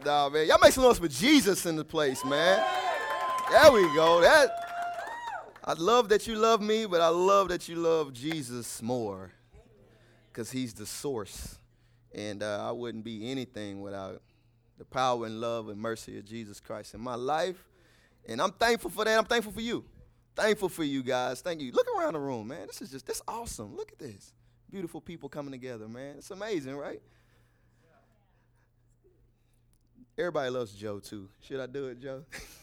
Nah, man. Y'all make some noise for Jesus in the place, man. There we go. I love that you love me, but I love that you love Jesus more because he's the source. And I wouldn't be anything without the power and love and mercy of Jesus Christ in my life. And I'm thankful for that. I'm thankful for you. Thankful for you guys. Thank you. Look around the room, man. This awesome. Look at this. Beautiful people coming together, man. It's amazing, right? Everybody loves Joe, too. Should I do it, Joe?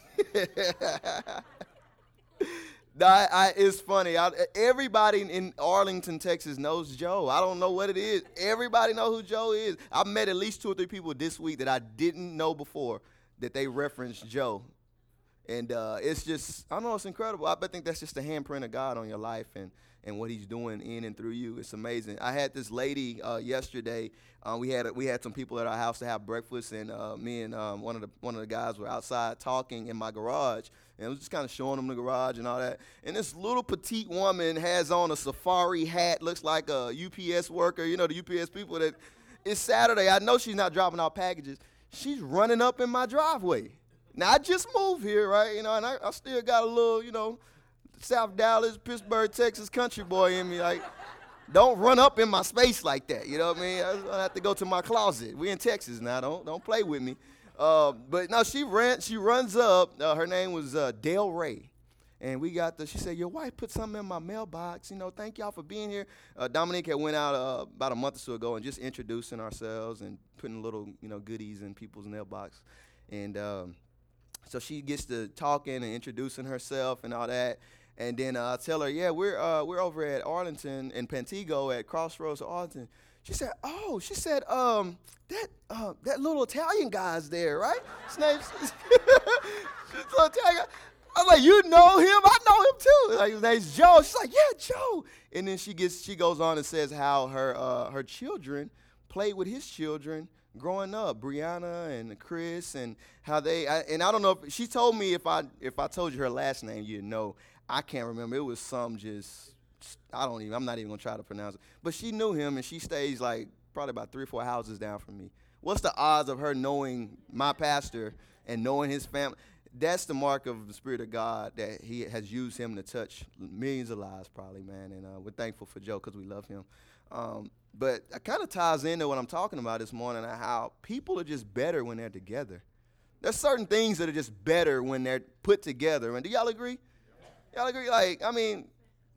It's funny. Everybody in Arlington, Texas knows Joe. I don't know what it is. Everybody knows who Joe is. I've met at least 2 or 3 people this week that I didn't know before that they referenced Joe. And it's just, I don't know, it's incredible. I think that's just the handprint of God on your life and what he's doing in and through you. It's amazing. I had this lady yesterday. We had some people at our house to have breakfast, and me and one of the guys were outside talking in my garage, and I was just kind of showing them the garage and all that. And this little petite woman has on a safari hat, looks like a UPS worker. You know, the UPS people that it's Saturday. I know she's not dropping off packages. She's running up in my driveway. Now, I just moved here, right? You know, and I still got a little, you know, South Dallas, Pittsburgh, Texas country boy in me. Like, don't run up in my space like that. You know what I mean? I have to go to my closet. We in Texas now. Don't play with me. But no, she runs up. Her name was Dale Ray. And she said, your wife put something in my mailbox. You know, thank y'all for being here. Dominique had went out about a month or so ago and just introducing ourselves and putting little, you know, goodies in people's mailbox. And so she gets to talking and introducing herself and all that. And then I tell her, yeah, we're over at Arlington in Pantego at Crossroads of Arlington. She said, that little Italian guy's there, right? His name's little Italian guy. I was like, you know him? I know him too. Like, his name's Joe. She's like, yeah, Joe. And then she goes on and says how her children played with his children growing up, Brianna and Chris, and how and I don't know if she told me if I told you her last name, you'd know. I can't remember. It was some I'm not even gonna try to pronounce it. But she knew him, and she stays like probably about 3 or 4 houses down from me. What's the odds of her knowing my pastor and knowing his family? That's the mark of the Spirit of God, that he has used him to touch millions of lives probably, man. And we're thankful for Joe because we love him. But it kind of ties into what I'm talking about this morning, how people are just better when they're together. There's certain things that are just better when they're put together. And do y'all agree? Y'all agree? Like, I mean,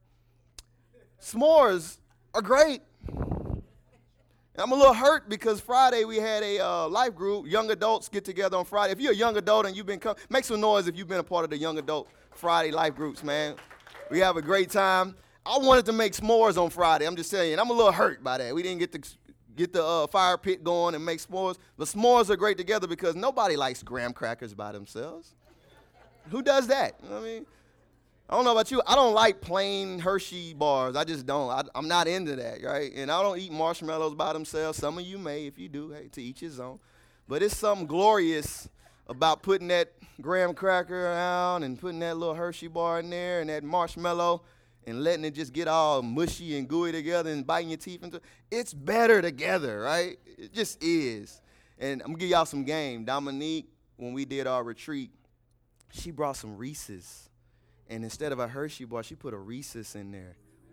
s'mores are great. I'm a little hurt because Friday we had a life group, young adults get together on Friday. If you're a young adult and you've been make some noise if you've been a part of the young adult Friday life groups, man. We have a great time. I wanted to make s'mores on Friday. I'm just saying, I'm a little hurt by that. We didn't get the fire pit going and make s'mores. But s'mores are great together because nobody likes graham crackers by themselves. Who does that? You know what I mean? I don't know about you. I don't like plain Hershey bars. I just don't. I'm not into that, right? And I don't eat marshmallows by themselves. Some of you may. If you do, hey, to each his own. But it's something glorious about putting that graham cracker around and putting that little Hershey bar in there and that marshmallow and letting it just get all mushy and gooey together and biting your teeth into it. It's better together, right? It just is. And I'm going to give y'all some game. Dominique, when we did our retreat, she brought some Reese's. And instead of a Hershey bar, she put a Reese's in there.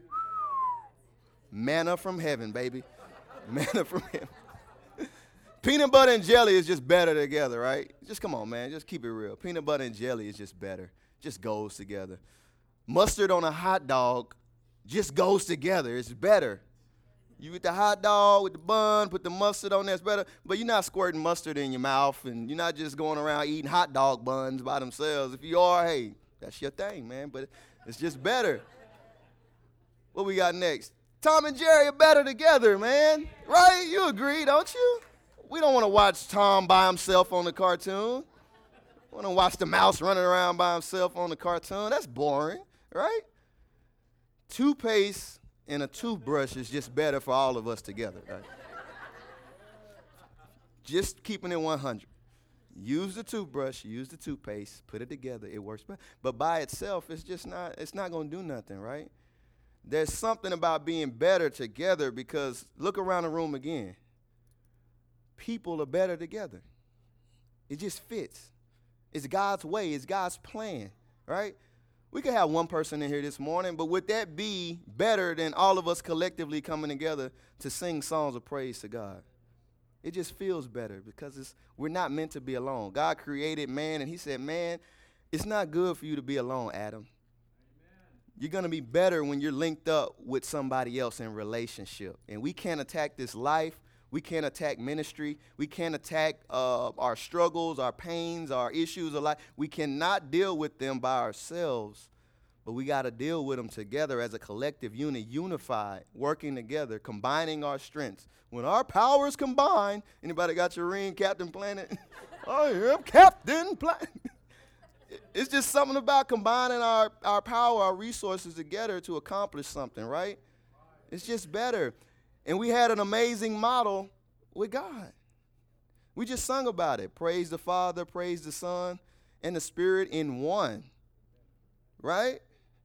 Manna from heaven, baby. Manna from heaven. Peanut butter and jelly is just better together, right? Just come on, man. Just keep it real. Peanut butter and jelly is just better. Just goes together. Mustard on a hot dog just goes together. It's better. You get the hot dog with the bun, put the mustard on there, it's better. But you're not squirting mustard in your mouth, and you're not just going around eating hot dog buns by themselves. If you are, hey, that's your thing, man, but it's just better. What we got next? Tom and Jerry are better together, man. Right? You agree, don't you? We don't want to watch Tom by himself on the cartoon. We want to watch the mouse running around by himself on the cartoon. That's boring, right? Toothpaste and a toothbrush is just better for all of us together, right? Just keeping it 100. Use the toothbrush, use the toothpaste, put it together, it works better. But by itself, it's not going to do nothing, right? There's something about being better together because look around the room again. People are better together. It just fits. It's God's way. It's God's plan, right? We could have one person in here this morning, but would that be better than all of us collectively coming together to sing songs of praise to God? It just feels better because we're not meant to be alone. God created man, and he said, man, it's not good for you to be alone, Adam. Amen. You're going to be better when you're linked up with somebody else in relationship. And we can't attack this life. We can't attack ministry. We can't attack our struggles, our pains, our issues of life. We cannot deal with them by ourselves, but we got to deal with them together as a collective unit, unified, working together, combining our strengths. When our powers combine, anybody got your ring, Captain Planet? I am Captain Planet. It's just something about combining our power, our resources together to accomplish something, right? It's just better. And we had an amazing model with God. We just sung about it. Praise the Father, praise the Son, and the Spirit in one. Right?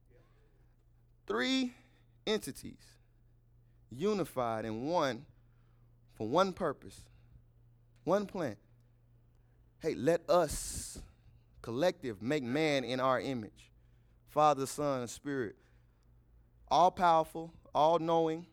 3 entities unified in one for one purpose, one plan. Hey, let us, collective, make man in our image. Father, Son, and Spirit. All powerful, all knowing.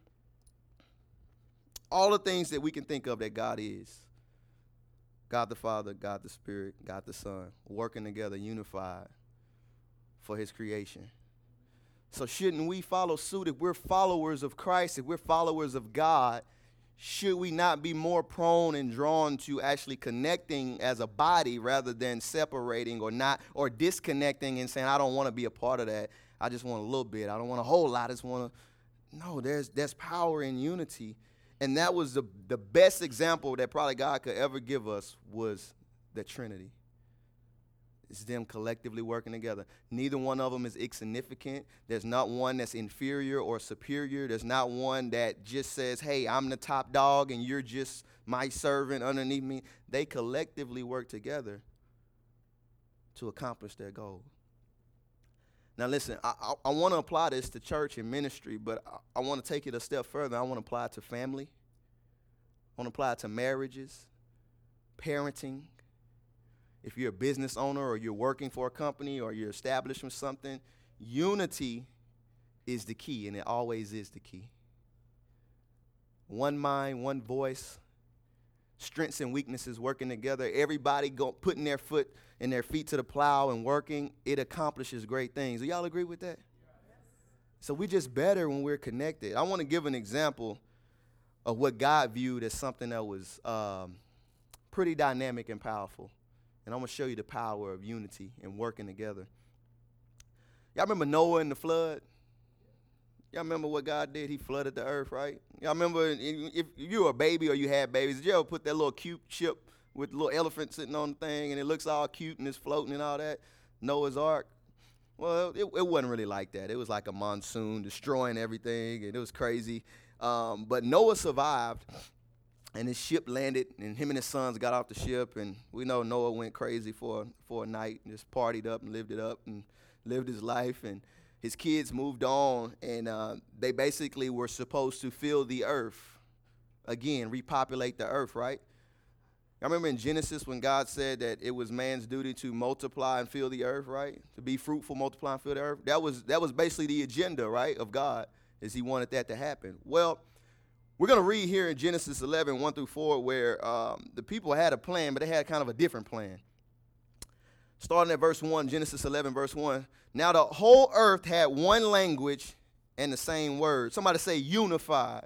All the things that we can think of that God is. God the Father, God the Spirit, God the Son, working together, unified for his creation. So shouldn't we follow suit? If we're followers of Christ, if we're followers of God, should we not be more prone and drawn to actually connecting as a body rather than separating or disconnecting and saying, I don't want to be a part of that. I just want a little bit. I don't want a whole lot. I just want to. No, there's power in unity. And that was the best example that probably God could ever give us was the Trinity. It's them collectively working together. Neither one of them is insignificant. There's not one that's inferior or superior. There's not one that just says, hey, I'm the top dog and you're just my servant underneath me. They collectively work together to accomplish their goal. Now, listen, I want to apply this to church and ministry, but I want to take it a step further. I want to apply it to family. I want to apply it to marriages, parenting. If you're a business owner or you're working for a company or you're establishing something, unity is the key, and it always is the key. One mind, one voice, strengths and weaknesses working together, everybody putting their foot and their feet to the plow and working, it accomplishes great things. Do y'all agree with that? Yes. So we're just better when we're connected. I want to give an example of what God viewed as something that was pretty dynamic and powerful. And I'm going to show you the power of unity and working together. Y'all remember Noah and the flood? Y'all remember what God did? He flooded the earth, right? Y'all remember if you were a baby or you had babies, did you ever put that little cute ship with the little elephant sitting on the thing and it looks all cute and it's floating and all that? Noah's Ark. Well, it wasn't really like that. It was like a monsoon destroying everything, and it was crazy. But Noah survived, and his ship landed, and him and his sons got off the ship, and we know Noah went crazy for a night and just partied up and lived it up and lived his life, and his kids moved on, and they basically were supposed to fill the earth again, repopulate the earth, right? I remember in Genesis when God said that it was man's duty to multiply and fill the earth, right? To be fruitful, multiply, and fill the earth. That was basically the agenda, right, of God, is he wanted that to happen. Well, we're going to read here in Genesis 11, 1 through 4, where the people had a plan, but they had kind of a different plan. Starting at verse 1, Genesis 11, verse 1. Now the whole earth had one language and the same word. Somebody say unified.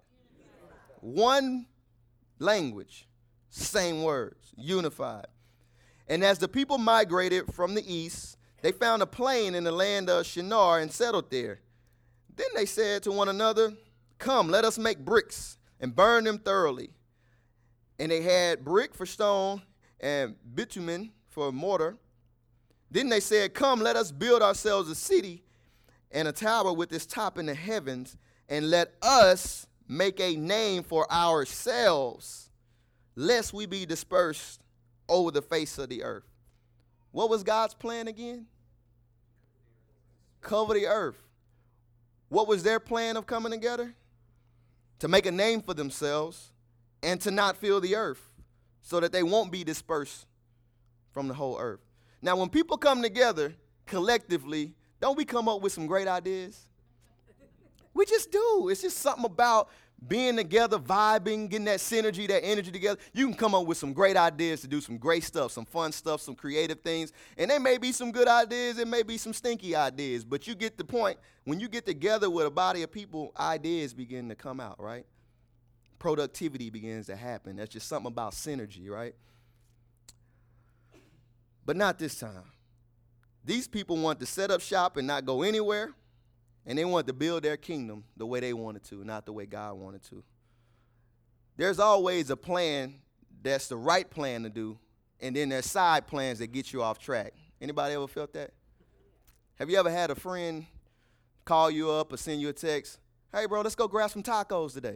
One language, same words, unified. And as the people migrated from the east, they found a plain in the land of Shinar and settled there. Then they said to one another, come, let us make bricks and burn them thoroughly. And they had brick for stone and bitumen for mortar. Then they said, come, let us build ourselves a city and a tower with its top in the heavens, and let us make a name for ourselves, lest we be dispersed over the face of the earth. What was God's plan again? Cover the earth. What was their plan of coming together? To make a name for themselves and to not fill the earth so that they won't be dispersed from the whole earth. Now, when people come together collectively, don't we come up with some great ideas? We just do. It's just something about being together, vibing, getting that synergy, that energy together. You can come up with some great ideas to do some great stuff, some fun stuff, some creative things. And there may be some good ideas, there may be some stinky ideas, but you get the point. When you get together with a body of people, ideas begin to come out, right? Productivity begins to happen. That's just something about synergy, right? But not this time. These people want to set up shop and not go anywhere, and they want to build their kingdom the way they wanted to, not the way God wanted to. There's always a plan that's the right plan to do, and then there's side plans that get you off track. Anybody ever felt that? Have you ever had a friend call you up or send you a text? Hey, bro, let's go grab some tacos today.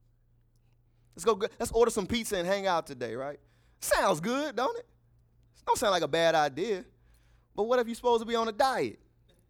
Let's order some pizza and hang out today, right? Sounds good, don't it? Don't sound like a bad idea. But what if you're supposed to be on a diet?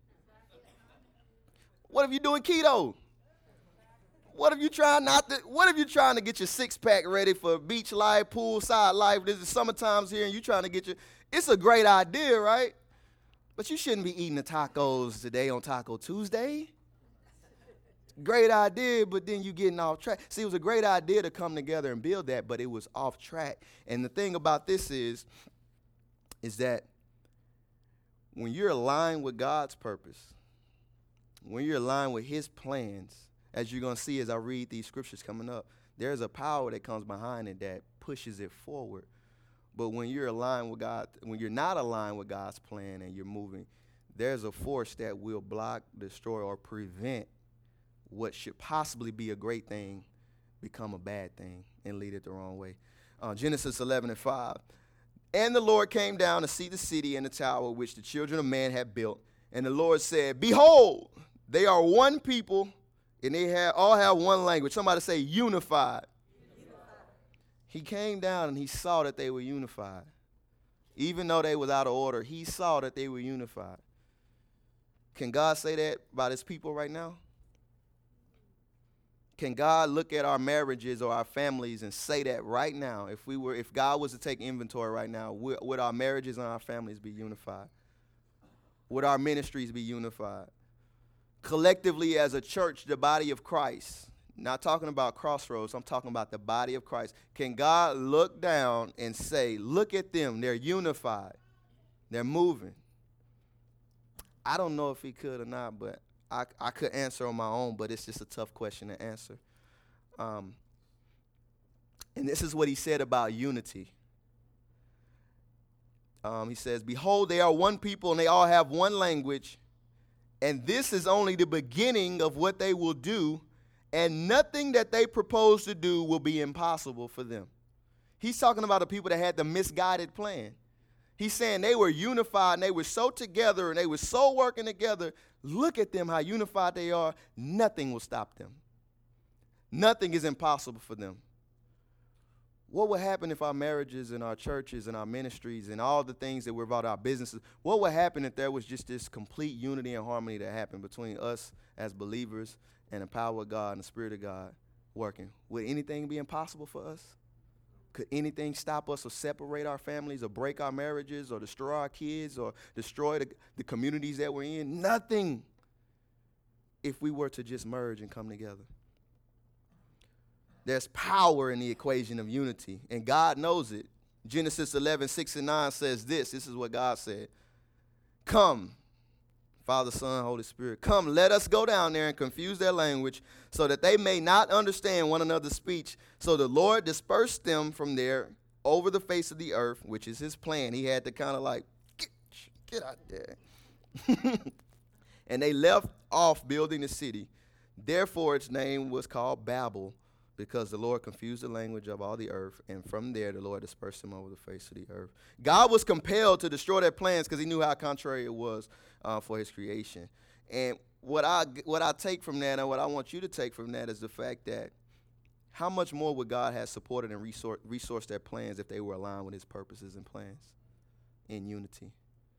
What if you're doing keto? What if you're trying to get your six-pack ready for beach life, poolside life? This is summertime's here and you're trying to get it's a great idea, right? But you shouldn't be eating the tacos today on Taco Tuesday. Great idea, but then you getting off track. See, it was a great idea to come together and build that, but it was off track. And the thing about this is that when you're aligned with God's purpose, when you're aligned with his plans, as you're going to see as I read these scriptures coming up, there's a power that comes behind it that pushes it forward. But when you're aligned with God, when you're not aligned with God's plan and you're moving, there's a force that will block, destroy, or prevent what should possibly be a great thing become a bad thing and lead it the wrong way. Genesis 11:5. And the Lord came down to see the city and the tower which the children of man had built. And the Lord said, behold, they are one people, and they all have one language. Somebody say unified. He came down and he saw that they were unified. Even though they was out of order, he saw that they were unified. Can God say that about his people right now? Can God look at our marriages or our families and say that right now? If God was to take inventory right now, would our marriages and our families be unified? Would our ministries be unified? Collectively as a church, the body of Christ, not talking about Crossroads, I'm talking about the body of Christ. Can God look down and say, look at them, they're unified, they're moving? I don't know if he could or not, but I could answer on my own, but it's just a tough question to answer. And this is what he said about unity. He says, behold, they are one people and they all have one language. And this is only the beginning of what they will do. And nothing that they propose to do will be impossible for them. He's talking about the people that had the misguided plan. He's saying they were unified and they were so together and they were so working together. Look at them, how unified they are. Nothing will stop them. Nothing is impossible for them. What would happen if our marriages and our churches and our ministries and all the things that we're about, our businesses, what would happen if there was just this complete unity and harmony that happened between us as believers and the power of God and the Spirit of God working? Would anything be impossible for us? Could anything stop us or separate our families or break our marriages or destroy our kids or destroy the communities that we're in? Nothing, if we were to just merge and come together. There's power in the equation of unity, and God knows it. Genesis 11:6-9 says this. This is what God said. Come, Father, Son, Holy Spirit, come, let us go down there and confuse their language so that they may not understand one another's speech. So the Lord dispersed them from there over the face of the earth, which is his plan. He had to kind of like, get out there. And they left off building the city. Therefore, its name was called Babel, because the Lord confused the language of all the earth, and from there the Lord dispersed them over the face of the earth. God was compelled to destroy their plans because he knew how contrary it was for his creation. And what I take from that, and what I want you to take from that, is the fact that how much more would God have supported and resourced their plans if they were aligned with his purposes and plans in unity?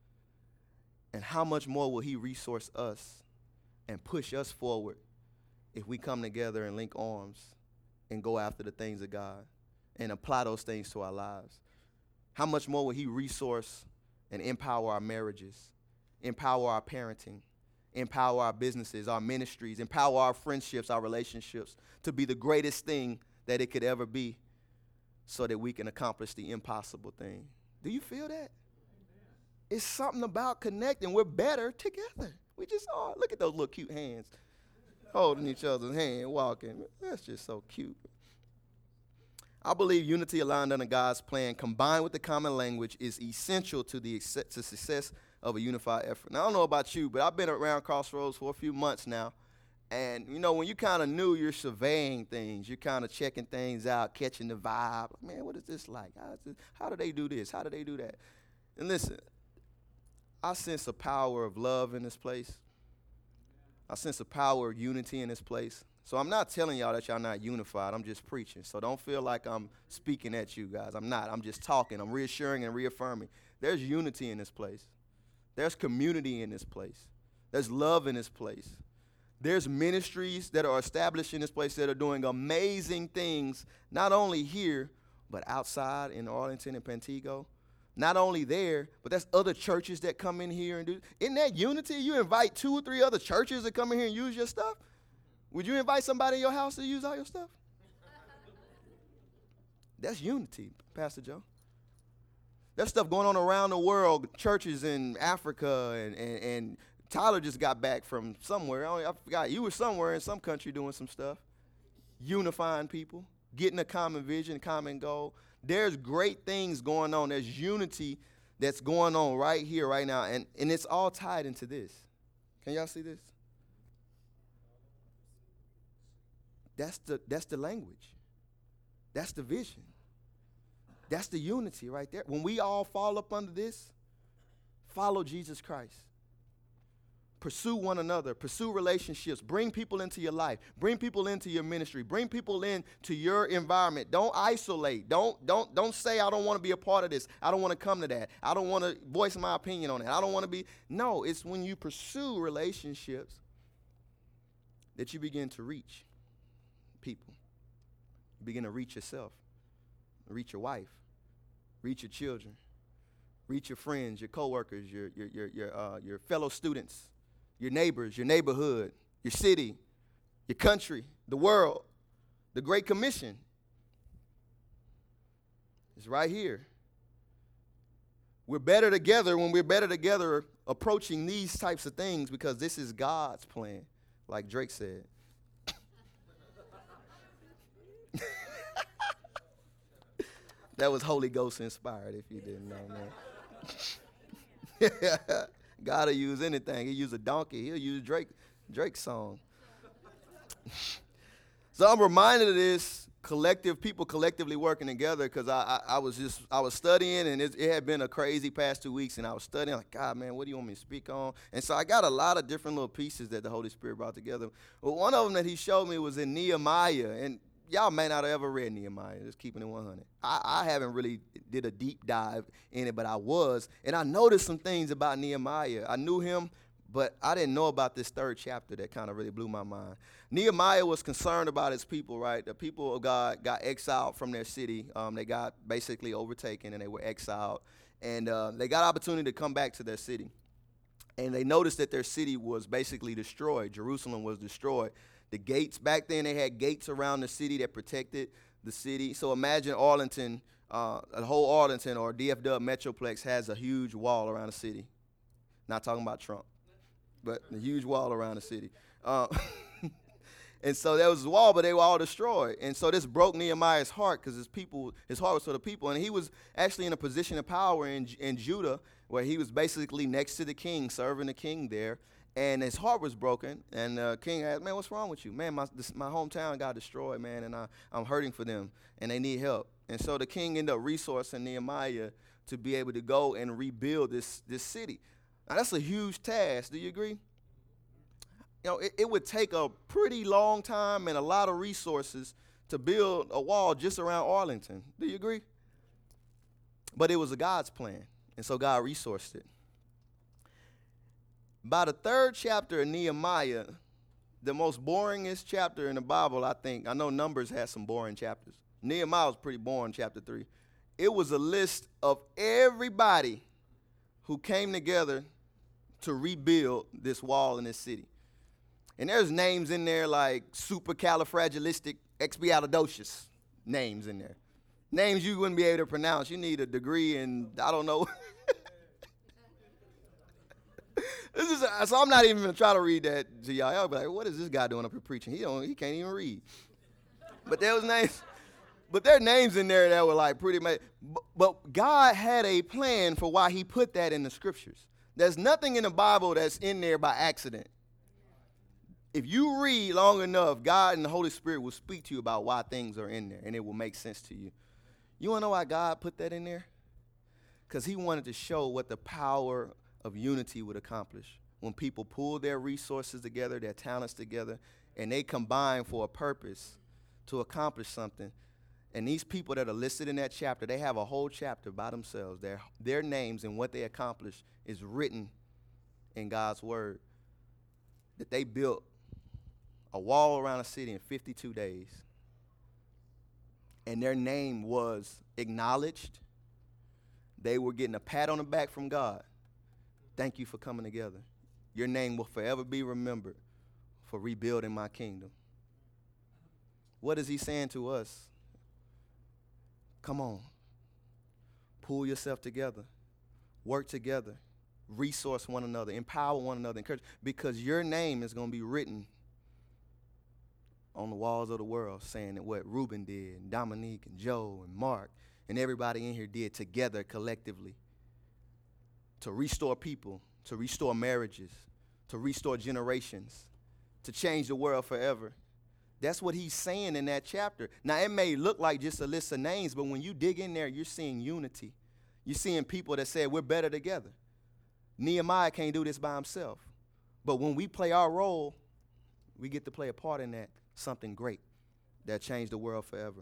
And how much more will he resource us and push us forward if we come together and link arms and go after the things of God and apply those things to our lives? how much more will he resource and empower our marriages, empower our parenting, empower our businesses, our ministries, empower our friendships, our relationships to be the greatest thing that it could ever be so that we can accomplish the impossible thing. Do you feel that? It's something about connecting. We're better together. We just are. Look at those little cute hands holding each other's hand, walking. That's just so cute. I believe unity aligned under God's plan combined with the common language is essential to the success of a unified effort. Now, I don't know about you, but I've been around Crossroads for a few months now. And, you know, when you kind of new, you're surveying things. You're kind of checking things out, catching the vibe. Man, what is this like? How do they do this? How do they do that? And listen, I sense a power of love in this place. I sense a power of unity in this place. So I'm not telling y'all that y'all not unified. I'm just preaching. So don't feel like I'm speaking at you guys. I'm not. I'm just talking. I'm reassuring and reaffirming. There's unity in this place. There's community in this place. There's love in this place. There's ministries that are established in this place that are doing amazing things, not only here, but outside in Arlington and Pantego. Not only there, but there's other churches that come in here and do. Isn't that unity? You invite 2 or 3 other churches to come in here and use your stuff. Would you invite somebody in your house to use all your stuff? That's unity, Pastor Joe. There's stuff going on around the world, churches in Africa, and Tyler just got back from somewhere. I forgot. You were somewhere in some country doing some stuff, unifying people, getting a common vision, common goal. There's great things going on. There's unity that's going on right here, right now, and it's all tied into this. Can y'all see this? That's the language. That's the vision. That's the unity right there. When we all fall up under this, follow Jesus Christ. Pursue one another. Pursue relationships. Bring people into your life. Bring people into your ministry. Bring people into your environment. Don't isolate. Don't say, I don't want to be a part of this. I don't want to come to that. I don't want to voice my opinion on it. I don't want to be. No, it's when you pursue relationships that you begin to reach people. You begin to reach yourself. Reach your wife. Reach your children. Reach your friends, your coworkers, your fellow students, your neighbors, your neighborhood, your city, your country, the world. The Great Commission is right here. We're better together when we're better together approaching these types of things because this is God's plan, like Drake said. That was Holy Ghost inspired, if you didn't know, man. God will use anything. He'll use a donkey. He'll use Drake's song. So I'm reminded of this people collectively working together because I was studying, and it had been a crazy past 2 weeks, and I was studying like, God, man, what do you want me to speak on? And so I got a lot of different little pieces that the Holy Spirit brought together. Well, one of them that he showed me was in Nehemiah, and y'all may not have ever read Nehemiah, just keeping it 100. I haven't really did a deep dive in it, but I was. And I noticed some things about Nehemiah. I knew him, but I didn't know about this 3rd chapter that kind of really blew my mind. Nehemiah was concerned about his people, right? The people of God got exiled from their city. They got basically overtaken, and they were exiled. And they got opportunity to come back to their city. And they noticed that their city was basically destroyed. Jerusalem was destroyed. The gates, back then they had gates around the city that protected the city. So imagine Arlington, the whole Arlington or DFW Metroplex has a huge wall around the city. Not talking about Trump, but a huge wall around the city. And so there was a wall, but they were all destroyed. And so this broke Nehemiah's heart because his heart was for the people. And he was actually in a position of power in Judah where he was basically next to the king, serving the king there. And his heart was broken, and the king asked, man, what's wrong with you? Man, my hometown got destroyed, man, and I'm hurting for them, and they need help. And so the king ended up resourcing Nehemiah to be able to go and rebuild this city. Now, that's a huge task. Do you agree? You know, it would take a pretty long time and a lot of resources to build a wall just around Arlington. Do you agree? But it was a God's plan, and so God resourced it. By the 3rd chapter of Nehemiah, the most boringest chapter in the Bible, I think. I know Numbers has some boring chapters. Nehemiah was pretty boring, chapter 3. It was a list of everybody who came together to rebuild this wall in this city. And there's names in there like supercalifragilisticexpialidocious names in there. Names you wouldn't be able to pronounce. You need a degree in, I don't know. So I'm not even going to try to read that to y'all. Y'all be like, what is this guy doing up here preaching? He can't even read. But there are names in there that were like pretty much. But God had a plan for why he put that in the scriptures. There's nothing in the Bible that's in there by accident. If you read long enough, God and the Holy Spirit will speak to you about why things are in there, and it will make sense to you. You want to know why God put that in there? Because he wanted to show what the power of unity would accomplish. When people pull their resources together, their talents together, and they combine for a purpose to accomplish something. And these people that are listed in that chapter, they have a whole chapter by themselves. Their names and what they accomplished is written in God's word. That they built a wall around a city in 52 days. And their name was acknowledged. They were getting a pat on the back from God. Thank you for coming together. Your name will forever be remembered for rebuilding my kingdom. What is he saying to us? Come on. Pull yourself together. Work together. Resource one another. Empower one another. Encourage. Because your name is going to be written on the walls of the world, saying that what Reuben did, and Dominique, and Joe, and Mark, and everybody in here did together collectively to restore people, to restore marriages, to restore generations, to change the world forever. That's what he's saying in that chapter. Now, it may look like just a list of names, but when you dig in there, you're seeing unity. You're seeing people that said, we're better together. Nehemiah can't do this by himself. But when we play our role, we get to play a part in that, something great that changed the world forever.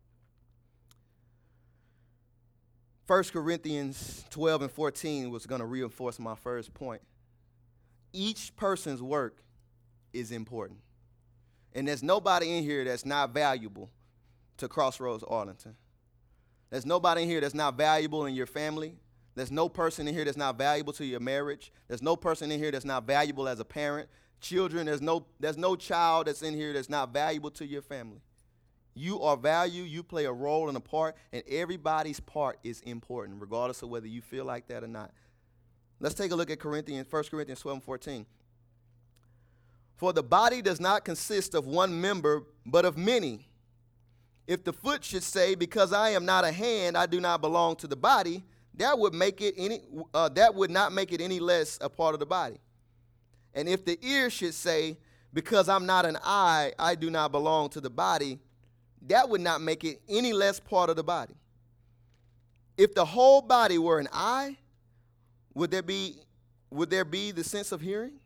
1 Corinthians 12 and 14 was going to reinforce my first point. Each person's work is important. And there's nobody in here that's not valuable to Crossroads Arlington. There's nobody in here that's not valuable in your family. There's no person in here that's not valuable to your marriage. There's no person in here that's not valuable as a parent. Children, there's no child that's in here that's not valuable to your family. You are valued, you play a role and a part, and everybody's part is important, regardless of whether you feel like that or not. Let's take a look at 1 Corinthians 12 and 14. For the body does not consist of one member, but of many. If the foot should say, because I am not a hand, I do not belong to the body, that would not make it any less a part of the body. And if the ear should say, because I'm not an eye, I do not belong to the body, that would not make it any less part of the body. If the whole body were an eye, would there be the sense of hearing?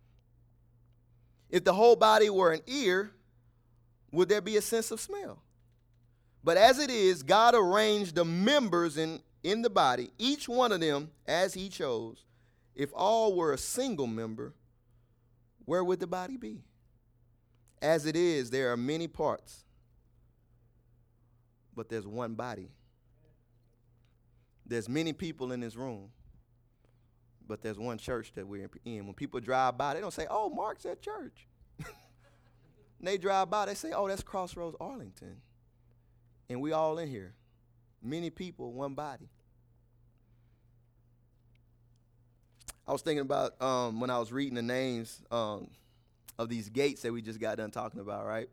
If the whole body were an ear, would there be a sense of smell? But as it is, God arranged the members in the body, each one of them as he chose. If all were a single member, where would the body be? As it is, there are many parts, but there's one body. There's many people in this room, but there's one church that we're in. When people drive by, they don't say, oh, Mark's at church. They drive by, they say, oh, that's Crossroads Arlington. And we all in here. Many people, one body. I was thinking about when I was reading the names of these gates that we just got done talking about, right?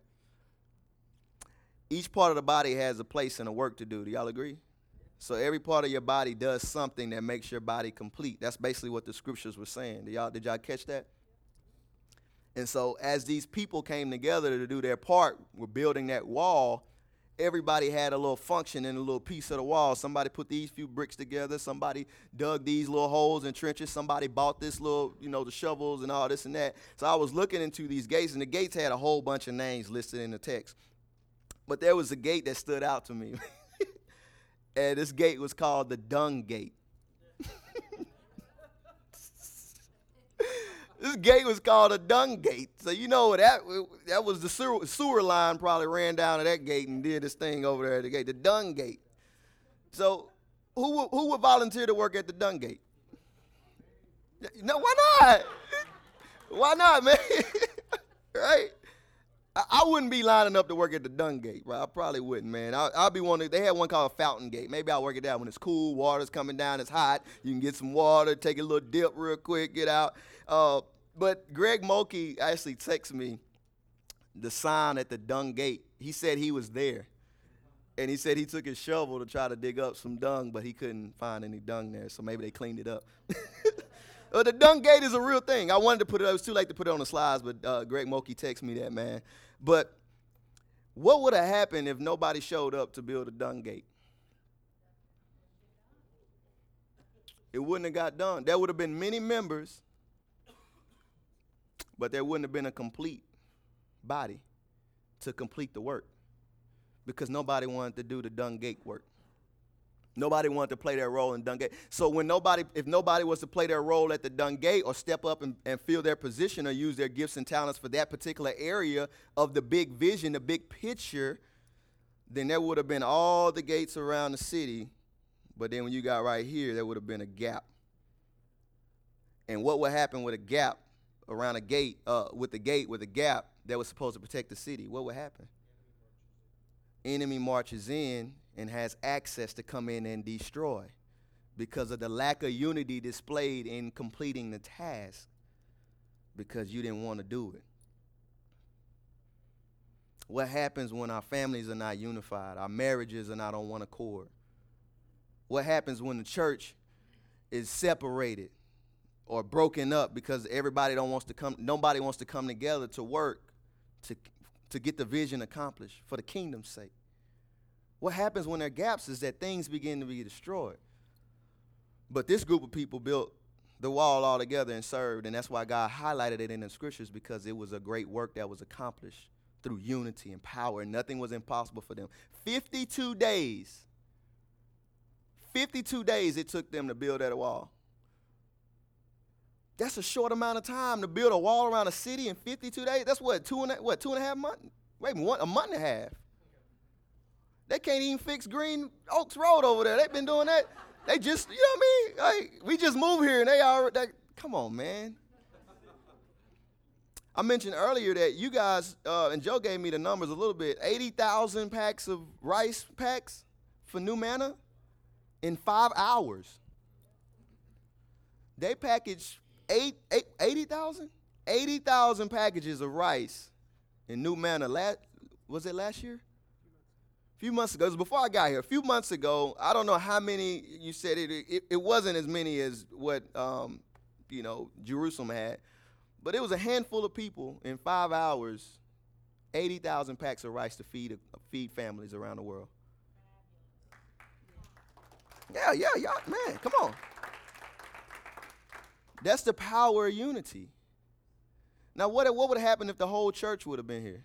Each part of the body has a place and a work to do. Do y'all agree? So every part of your body does something that makes your body complete. That's basically what the scriptures were saying. Did y'all catch that? And so as these people came together to do their part, we're building that wall, everybody had a little function in a little piece of the wall. Somebody put these few bricks together. Somebody dug these little holes and trenches. Somebody bought this little, the shovels and all this and that. So I was looking into these gates, and the gates had a whole bunch of names listed in the text. But there was a gate that stood out to me. And this gate was called the Dung Gate. This gate was called a dung gate. So that was the sewer line probably ran down to that gate and did this thing over there at the gate, the dung gate. So who would volunteer to work at the dung gate? No, why not? Why not, man? Right? I wouldn't be lining up to work at the dung gate, right? I probably wouldn't, man. I'll be one. They had one called Fountain Gate. Maybe I'll work it out when it's cool, water's coming down, it's hot. You can get some water, take a little dip real quick, get out. But Greg Mulkey actually texted me the sign at the dung gate. He said he was there. And he said he took his shovel to try to dig up some dung, but he couldn't find any dung there, so maybe they cleaned it up. The dung gate is a real thing. I wanted to put it, it was too late to put it on the slides, but Greg Mulkey texted me that, man. But what would have happened if nobody showed up to build a dung gate? It wouldn't have got done. There would have been many members, but there wouldn't have been a complete body to complete the work because nobody wanted to do the dung gate work. Nobody wanted to play their role in dung gate. So if nobody was to play their role at the dung gate or step up and fill their position or use their gifts and talents for that particular area of the big vision, the big picture, then there would have been all the gates around the city. But then when you got right here, there would have been a gap. And what would happen with a gap around a gate, with a gap that was supposed to protect the city? What would happen? Enemy marches in and has access to come in and destroy because of the lack of unity displayed in completing the task because you didn't want to do it. What happens when our families are not unified, our marriages are not on one accord? What happens when the church is separated or broken up because nobody wants to come together to work to get the vision accomplished for the kingdom's sake? What happens when there are gaps is that things begin to be destroyed. But this group of people built the wall all together and served, and that's why God highlighted it in the scriptures, because it was a great work that was accomplished through unity and power, and nothing was impossible for them. 52 days it took them to build that wall. That's a short amount of time to build a wall around a city in 52 days. That's two and a half months? Wait, a month and a half. They can't even fix Green Oaks Road over there. They've been doing that. They just, you know what I mean? Like, we just moved here and they already, come on, man. I mentioned earlier that you guys, and Joe gave me the numbers a little bit, 80,000 packs of rice packs for New Manna in 5 hours. They packaged 80,000? 80,000 packages of rice in New Manna. Was it last year? A few months ago. It was before I got here. A few months ago, I don't know how many you said it wasn't as many as what Jerusalem had, but it was a handful of people in 5 hours, 80,000 packs of rice to feed families around the world. Yeah, man, come on. That's the power of unity. Now, what would have happened if the whole church would have been here?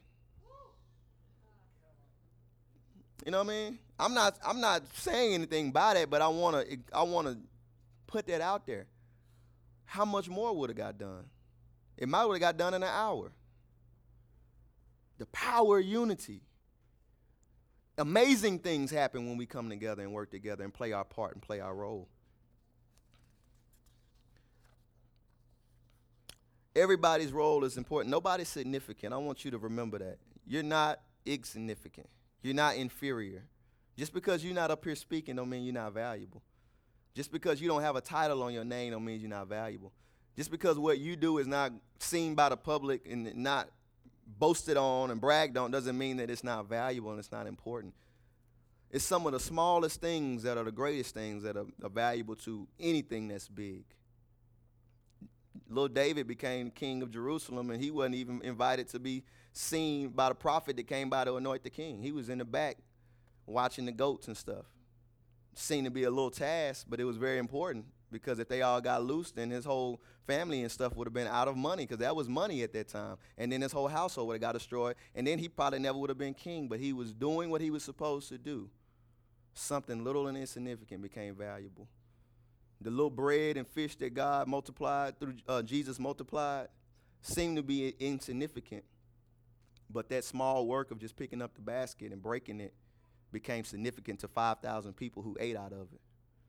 You know what I mean? I'm not saying anything by that, but I wanna put that out there. How much more would have got done? It might would have got done in an hour. The power of unity. Amazing things happen when we come together and work together and play our part and play our role. Everybody's role is important. Nobody's significant. I want you to remember that. You're not insignificant. You're not inferior. Just because you're not up here speaking don't mean you're not valuable. Just because you don't have a title on your name don't mean you're not valuable. Just because what you do is not seen by the public and not boasted on and bragged on doesn't mean that it's not valuable and it's not important. It's some of the smallest things that are the greatest things that are valuable to anything that's big. Little David became king of Jerusalem, and he wasn't even invited to be seen by the prophet that came by to anoint the king. He was in the back watching the goats and stuff. Seemed to be a little task, but it was very important, because if they all got loose, then his whole family and stuff would have been out of money, because that was money at that time. And then his whole household would have got destroyed, and then he probably never would have been king, but he was doing what he was supposed to do. Something little and insignificant became valuable. The little bread and fish that God multiplied through Jesus multiplied seemed to be insignificant, but that small work of just picking up the basket and breaking it became significant to 5,000 people who ate out of it.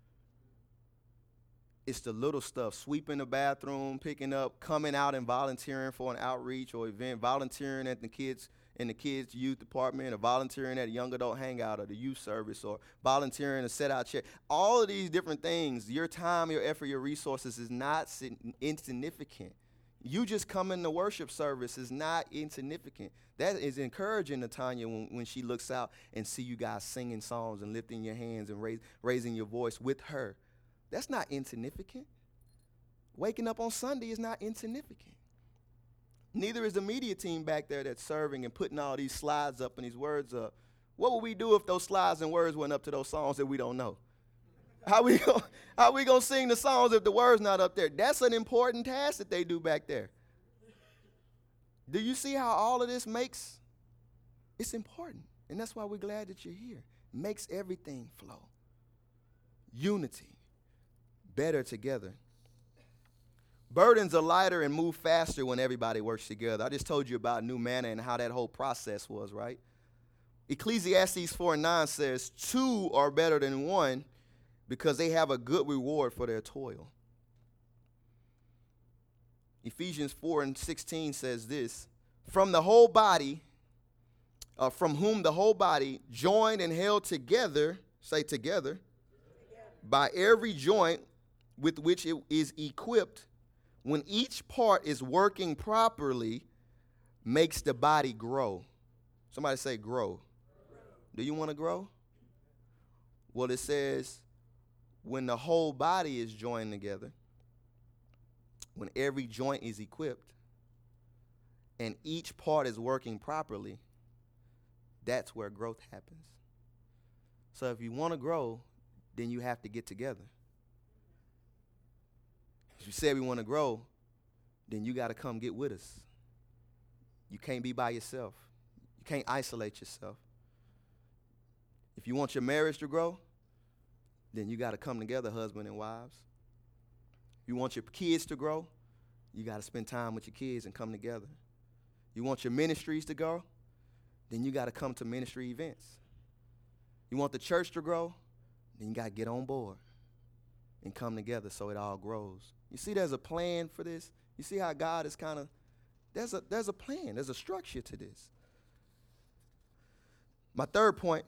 It's the little stuff, sweeping the bathroom, picking up, coming out and volunteering for an outreach or event, volunteering at the kids in the kids youth department, or volunteering at a young adult hangout or the youth service, or volunteering to set out chair. All of these different things, your time, your effort, your resources is not insignificant. You just coming to worship service is not insignificant. That is encouraging to Tanya when she looks out and see you guys singing songs and lifting your hands and raising your voice with her. That's not insignificant. Waking up on Sunday is not insignificant. Neither is the media team back there that's serving and putting all these slides up and these words up. What would we do if those slides and words went up to those songs that we don't know? How we gonna sing the songs if the word's not up there? That's an important task that they do back there. Do you see how all of this makes? It's important, and that's why we're glad that you're here. Makes everything flow. Unity. Better together. Burdens are lighter and move faster when everybody works together. I just told you about New Manna and how that whole process was, right? Ecclesiastes 4:9 says, 2 are better than 1 because they have a good reward for their toil. Ephesians 4:16 says this, from whom the whole body, joined and held together, say together, by every joint with which it is equipped, when each part is working properly, makes the body grow. Somebody say grow. Do you want to grow? Well, it says when the whole body is joined together, when every joint is equipped, and each part is working properly, that's where growth happens. So if you want to grow, then you have to get together. If you say we want to grow, then you got to come get with us. You can't be by yourself. You can't isolate yourself. If you want your marriage to grow, then you got to come together, husband and wives. You want your kids to grow, you got to spend time with your kids and come together. You want your ministries to grow, then you got to come to ministry events. You want the church to grow, then you got to get on board and come together so it all grows. You see there's a plan for this? You see how God is kind of, there's a plan, there's a structure to this. My third point,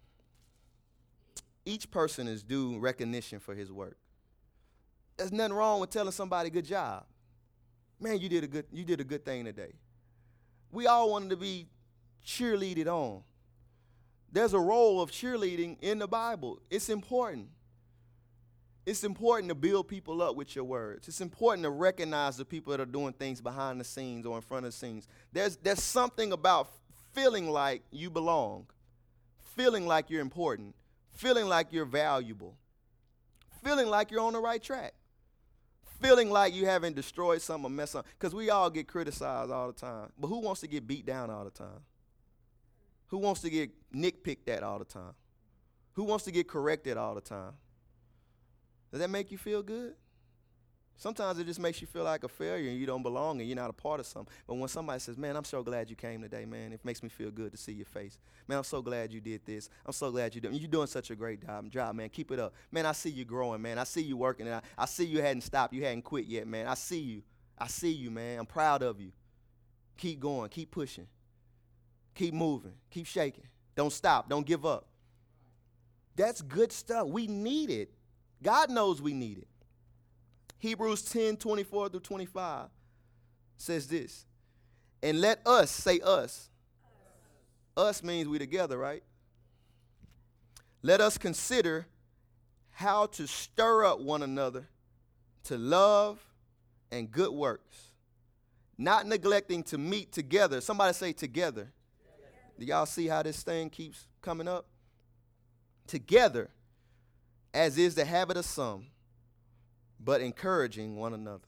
each person is due recognition for his work. There's nothing wrong with telling somebody good job. Man, you did a good thing today. We all wanted to be cheerleaded on. There's a role of cheerleading in the Bible. It's important. It's important to build people up with your words. It's important to recognize the people that are doing things behind the scenes or in front of the scenes. There's something about feeling like you belong, feeling like you're important, feeling like you're valuable, feeling like you're on the right track, feeling like you haven't destroyed something or messed up. Because we all get criticized all the time. But who wants to get beat down all the time? Who wants to get nitpicked at all the time? Who wants to get corrected all the time? Does that make you feel good? Sometimes it just makes you feel like a failure and you don't belong and you're not a part of something. But when somebody says, man, I'm so glad you came today, man, it makes me feel good to see your face. Man, I'm so glad you did this. I'm so glad you're doing such a great job, man. Keep it up. Man, I see you growing, man. I see you working. And I see you hadn't stopped. You hadn't quit yet, man. I see you. I see you, man. I'm proud of you. Keep going. Keep pushing. Keep moving. Keep shaking. Don't stop. Don't give up. That's good stuff. We need it. God knows we need it. Hebrews 10:24-25 says this. And let us, say us. Us means we together, right? Let us consider how to stir up one another to love and good works, not neglecting to meet together. Somebody say together. Do y'all see how this thing keeps coming up? Together, as is the habit of some, but encouraging one another.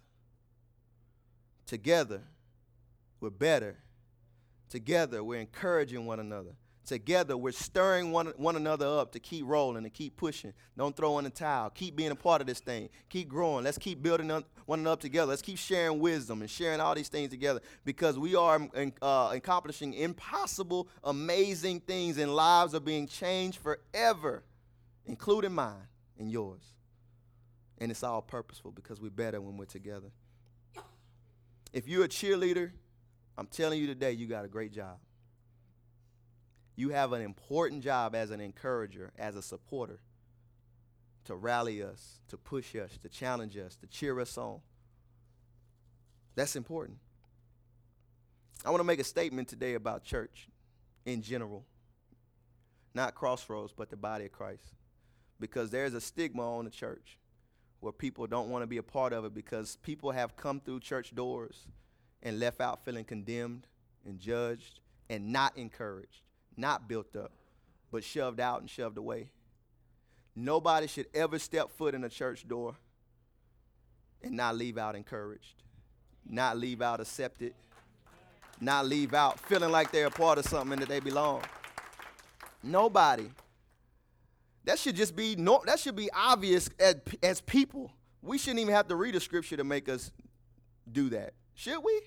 Together, we're better. Together, we're encouraging one another. Together, we're stirring one another up to keep rolling and keep pushing. Don't throw in the towel. Keep being a part of this thing. Keep growing. Let's keep building one another up together. Let's keep sharing wisdom and sharing all these things together, because we are accomplishing impossible, amazing things, and lives are being changed forever, including mine and yours. And it's all purposeful because we're better when we're together. If you're a cheerleader, I'm telling you today, you got a great job. You have an important job as an encourager, as a supporter, to rally us, to push us, to challenge us, to cheer us on. That's important. I want to make a statement today about church in general. Not Crossroads, but the body of Christ. Because there's a stigma on the church where people don't want to be a part of it because people have come through church doors and left out feeling condemned and judged and not encouraged. Not built up, but shoved out and shoved away. Nobody should ever step foot in a church door and not leave out encouraged, not leave out accepted, not leave out feeling like they're a part of something and that they belong. Nobody. That should just be that should be obvious as people. We shouldn't even have to read a scripture to make us do that, should we?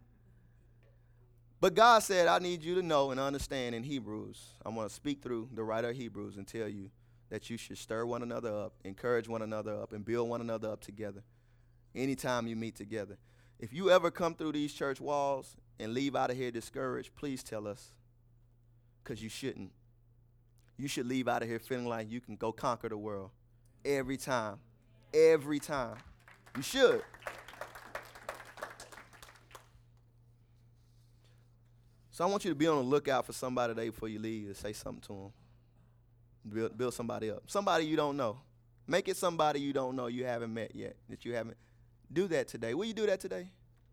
But God said, I need you to know and understand in Hebrews. I'm going to speak through the writer of Hebrews and tell you that you should stir one another up, encourage one another up, and build one another up together anytime you meet together. If you ever come through these church walls and leave out of here discouraged, please tell us, because you shouldn't. You should leave out of here feeling like you can go conquer the world every time. Every time. You should. So I want you to be on the lookout for somebody today before you leave to say something to them. Build somebody up. Somebody you don't know. Make it somebody you don't know you haven't met yet, that you haven't. Do that today. Will you do that today?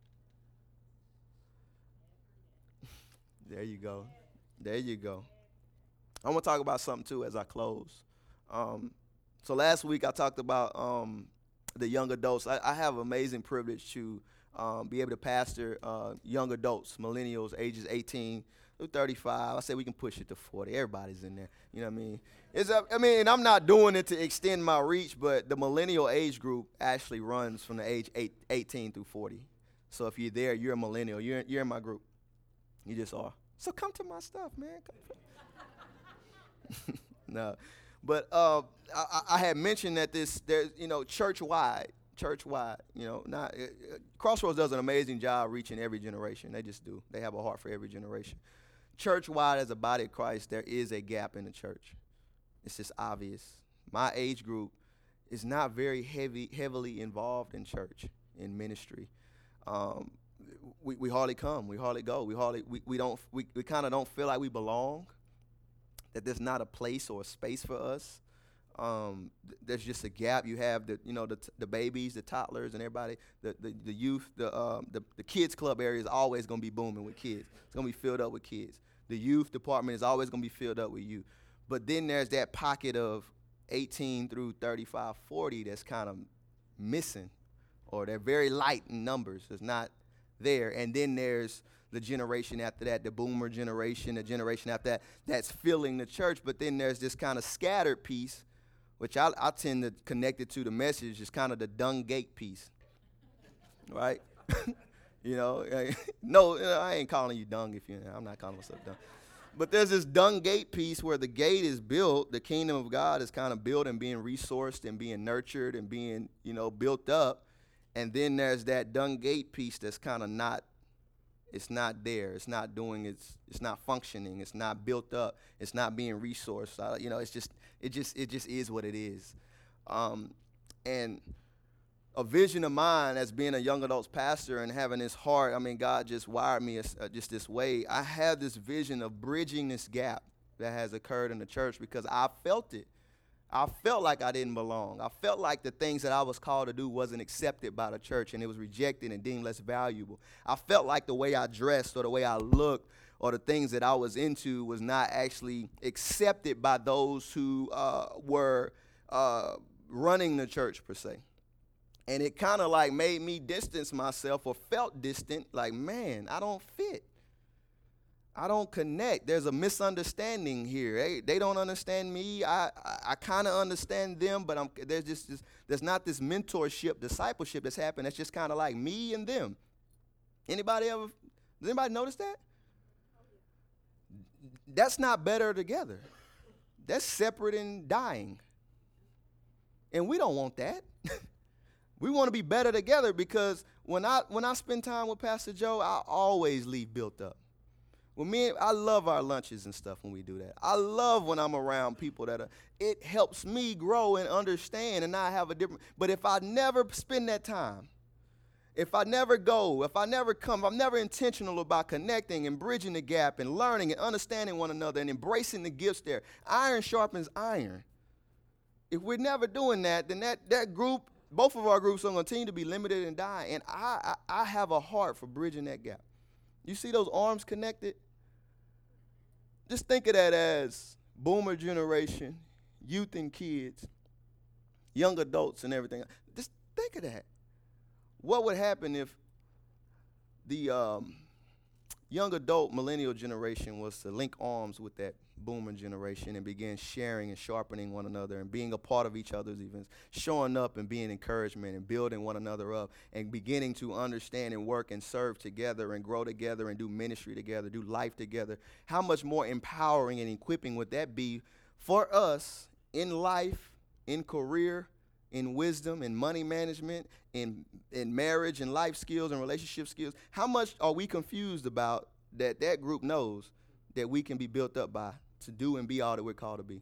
There you go. There you go. I want to talk about something, too, as I close. So last week I talked about the young adults. I have amazing privilege to be able to pastor young adults, millennials, ages 18 through 35. I say we can push it to 40. Everybody's in there. You know what I mean? And I'm not doing it to extend my reach, but the millennial age group actually runs from the age 18 through 40. So if you're there, you're a millennial. You're in my group. You just are. So come to my stuff, man. No. But I had mentioned that there's, church-wide, Crossroads does an amazing job reaching every generation. They just do. They have a heart for every generation. Church-wide, as a body of Christ, there is a gap in the church. It's just obvious. My age group is not very heavily involved in church, in ministry. We hardly come. We hardly go. We kind of don't feel like we belong, that there's not a place or a space for us. There's just a gap. You have the babies, the toddlers, and everybody. The youth, the kids club area is always going to be booming with kids. It's going to be filled up with kids. The youth department is always going to be filled up with youth. But then there's that pocket of 18 through 35, 40 that's kind of missing, or they're very light in numbers. It's not there. And then there's the generation after that, the boomer generation, the generation after that, that's filling the church. But then there's this kind of scattered piece, which I tend to connect it to the message, is kind of the dung gate piece, right? No, I ain't calling you dung I'm not calling myself dung. But there's this dung gate piece where the gate is built, the kingdom of God is kind of built and being resourced and being nurtured and being, built up. And then there's that dung gate piece that's kind of not, it's not there. It's not doing it's not functioning. It's not built up. It's not being resourced. It just is what it is. And a vision of mine as being a young adults pastor and having this heart, God just wired me just this way. I have this vision of bridging this gap that has occurred in the church because I felt it. I felt like I didn't belong. I felt like the things that I was called to do wasn't accepted by the church, and it was rejected and deemed less valuable. I felt like the way I dressed or the way I looked or the things that I was into was not actually accepted by those who were running the church, per se. And it kind of like made me distance myself, or felt distant, like, man, I don't fit. I don't connect. There's a misunderstanding here. They don't understand me. I kind of understand them, but there's not this mentorship, discipleship that's happening. That's just kind of like me and them. Does anybody notice that? That's not better together. That's separate and dying. And we don't want that. We want to be better together, because when I spend time with Pastor Joe, I always leave built up. I love our lunches and stuff when we do that. I love when I'm around people it helps me grow and understand, and I have a different, but if I never spend that time, if I never go, if I never come, if I'm never intentional about connecting and bridging the gap and learning and understanding one another and embracing the gifts there, iron sharpens iron. If we're never doing that, then that group, both of our groups are going to continue to be limited and die, and I have a heart for bridging that gap. You see those arms connected? Just think of that as boomer generation, youth and kids, young adults and everything. Just think of that. What would happen if the young adult millennial generation was to link arms with that boomer generation and begin sharing and sharpening one another and being a part of each other's events, showing up and being encouragement and building one another up and beginning to understand and work and serve together and grow together and do ministry together, do life together? How much more empowering and equipping would that be for us in life, in career, in wisdom, in money management, in marriage and life skills and relationship skills? How much are we confused about that group knows that we can be built up by to do and be all that we're called to be?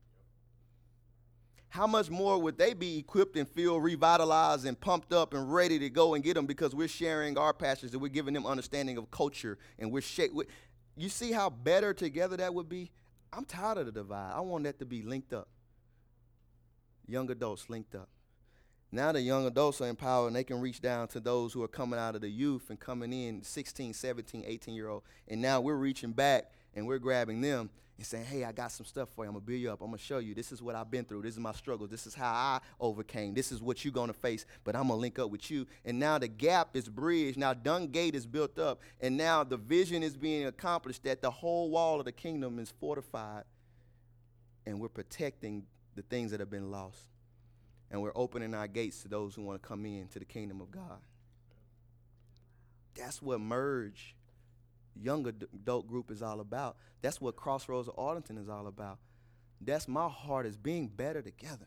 How much more would they be equipped and feel revitalized and pumped up and ready to go and get them, because we're sharing our passions and we're giving them understanding of culture, and you see how better together that would be? I'm tired of the divide. I want that to be linked up. Young adults linked up. Now the young adults are empowered, and they can reach down to those who are coming out of the youth and coming in, 16, 17, 18-year-old. And now we're reaching back and we're grabbing them and saying, hey, I got some stuff for you. I'm going to build you up. I'm going to show you. This is what I've been through. This is my struggle. This is how I overcame. This is what you're going to face, but I'm going to link up with you. And now the gap is bridged. Now Dung Gate is built up. And now the vision is being accomplished, that the whole wall of the kingdom is fortified. And we're protecting the things that have been lost. And we're opening our gates to those who want to come in to the kingdom of God. That's what Merge young adult group is all about. That's what Crossroads of Arlington is all about. That's my heart, is being better together.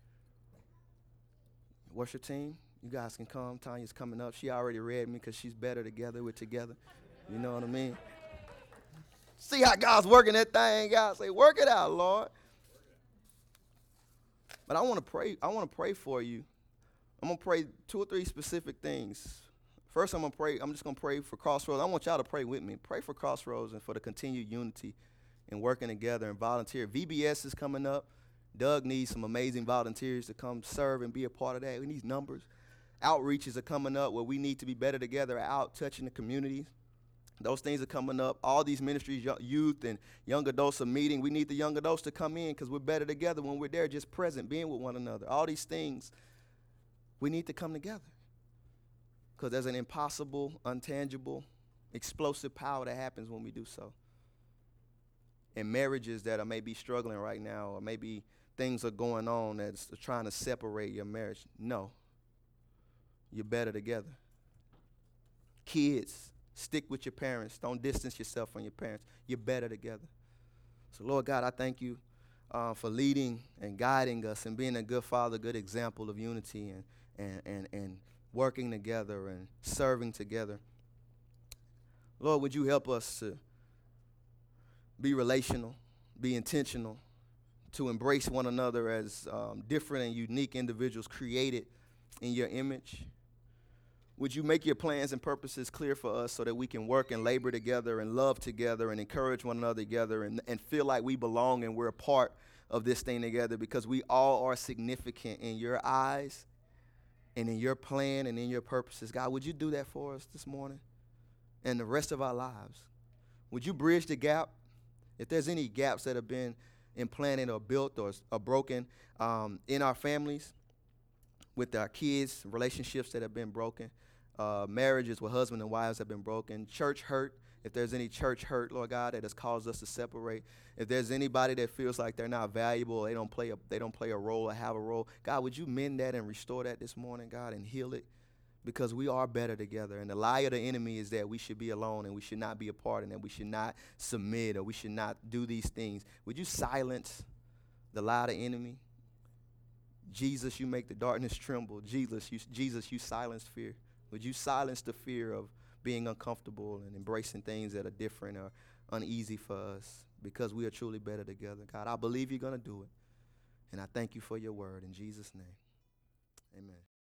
Worship team, you guys can come. Tanya's coming up. She already read me because she's better together. We're together. You know what I mean? See how God's working that thing. God say, work it out, Lord. But I want to pray. I want to pray for you. I'm going to pray 2 or 3 specific things. First, I'm just going to pray for Crossroads. I want y'all to pray with me. Pray for Crossroads and for the continued unity and working together and volunteer. VBS is coming up. Doug needs some amazing volunteers to come serve and be a part of that. We need numbers. Outreaches are coming up where we need to be better together, out touching the communities. Those things are coming up. All these ministries, youth and young adults are meeting. We need the young adults to come in because we're better together when we're there, just present, being with one another. All these things, we need to come together because there's an impossible, untangible, explosive power that happens when we do so. And marriages that are maybe struggling right now, or maybe things are going on that's trying to separate your marriage. No. You're better together. Kids, stick with your parents. Don't distance yourself from your parents. You're better together. So, Lord God, I thank you for leading and guiding us and being a good father, good example of unity and working together and serving together. Lord, would you help us to be relational, be intentional, to embrace one another as different and unique individuals created in your image? Would you make your plans and purposes clear for us so that we can work and labor together and love together and encourage one another together and feel like we belong and we're a part of this thing together, because we all are significant in your eyes and in your plan and in your purposes. God, would you do that for us this morning and the rest of our lives? Would you bridge the gap? If there's any gaps that have been implanted or built or broken in our families, with our kids, relationships that have been broken, marriages with husband and wives have been broken, church hurt If there's any church hurt, Lord God, that has caused us to separate, if there's anybody that feels like they're not valuable, or they don't play a role or have a role, God, would you mend that and restore that this morning, God, and heal it? Because we are better together. And the lie of the enemy is that we should be alone and we should not be a part, and that we should not submit, or we should not do these things. Would you silence the lie of the enemy? Jesus, you make the darkness tremble. Jesus, you silence fear. Would you silence the fear of being uncomfortable and embracing things that are different or uneasy for us, because we are truly better together. God, I believe you're going to do it. And I thank you for your word in Jesus' name. Amen.